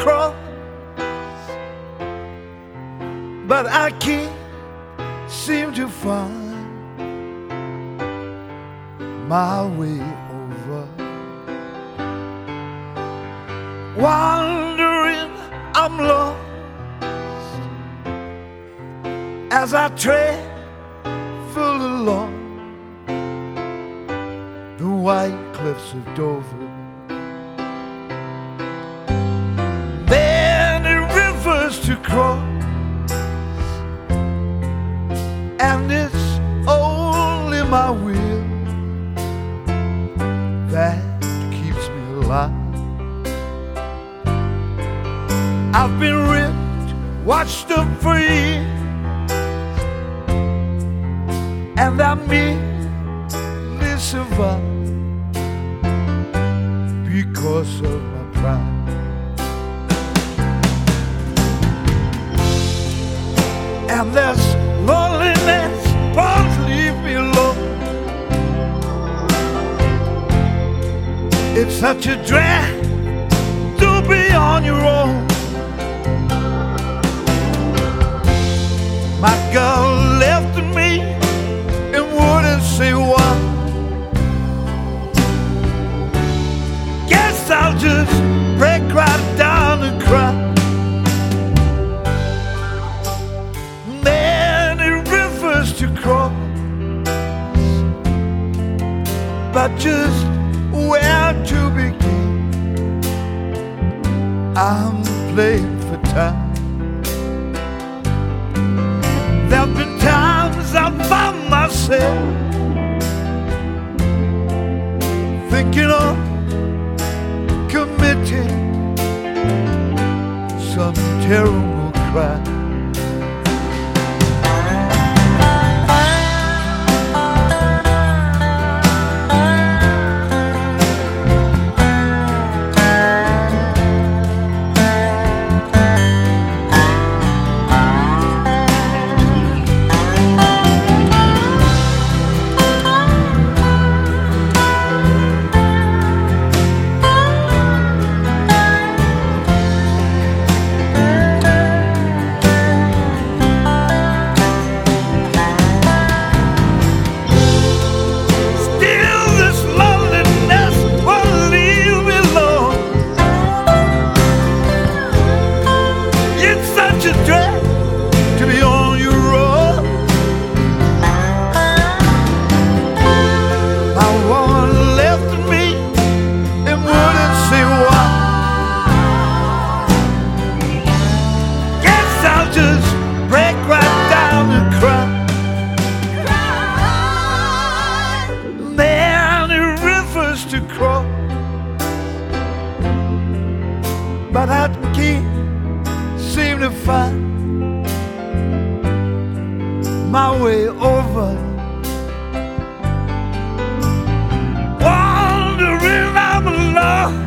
cross, but I can't seem to find my way over. Wandering, I'm lost as I travel along the white cliffs of Dover. Many rivers to cross, and it's only my will that keeps me alive. I've been ripped, washed up for years, and I merely survive because of my pride. And there's loneliness won't leave me alone. It's such a drag to be on your own. My girl left me and wouldn't say why. Guess I'll just break right down and cry. Many rivers to cross, but just where to begin? I'm playing for time. There've been times I found myself thinking of committing some terrible crime. To cross, but I can't seem to find my way over. Wandering, I'm lost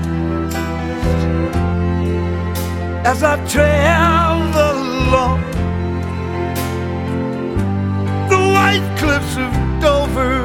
as I travel along the white cliffs of Dover.